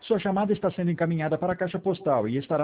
Sua chamada está sendo encaminhada para a caixa postal e estará